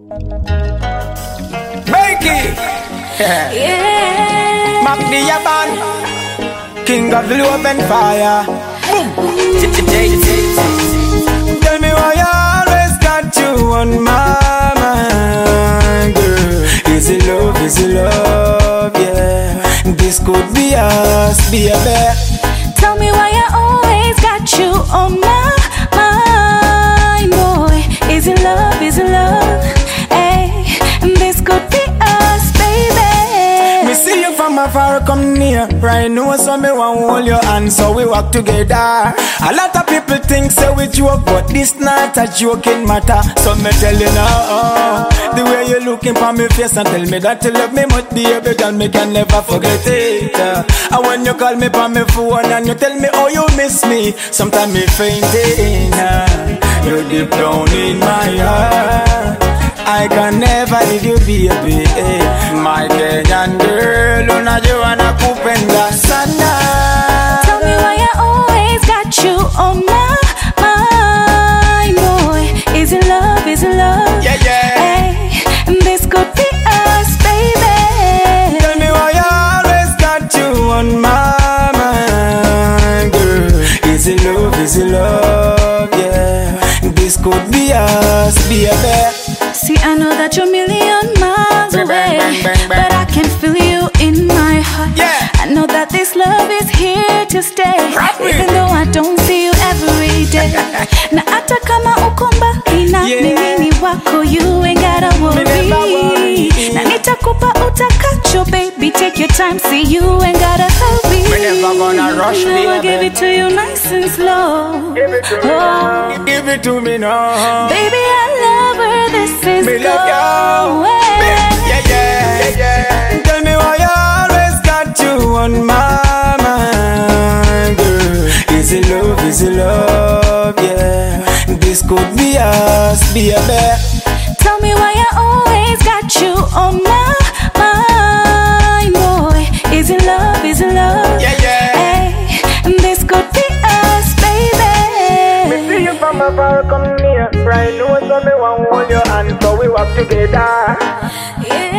Bakey. Yeah. Mac Diaban, King of Love and Fire. Boom. Tell me why I always got you on my mind, girl. Is it love, yeah. This could be us, baby. Tell me why I always got you on my mind, boy. Is it love, hey. This could be us, baby. Me see you from afar, come near. Right now, so me want hold your hand, so we walk together. A lot of people think say we joke, but this not a joking matter. So me tell you now, the way you looking for me face and tell me that you love me much, baby, girl, me can never forget it. And when you call me on my phone and you tell me oh you miss me, sometimes me fainting. You're deep down in my heart. I can never leave you, baby. My Kenyan girl, unajua nakupenda sana. Tell me why I always got you on my mind, boy. Is it love, Yeah, yeah. hey. This could be us, baby. Tell me why I always got you on my mind, girl. Is it love, yeah. This could be us, baby. See, I know that you're a million miles away, but I can feel you in my heart. Yeah. I know that this love is here to stay, even though I don't see you every day. Na hata kama uko mbali na mimi ni wako, you ain't gotta worry. Na nitakupa utakacho, baby, take your time, see you ain't gotta hurry. We never gonna rush, baby. I'll give it to you nice and slow. Give it to me now. Give it to me now. Baby, I love where this is Me love you. going. Yeah. Tell me why I always got you on my mind, girl. Is it love, yeah. This could be us, baby. Tell me why I always got you on my mind, boy. Is it love, Yeah. hey. This could be us, baby. Me see you from afar, come near. Right now, so me want hold your hand, so we walk together. Yeah.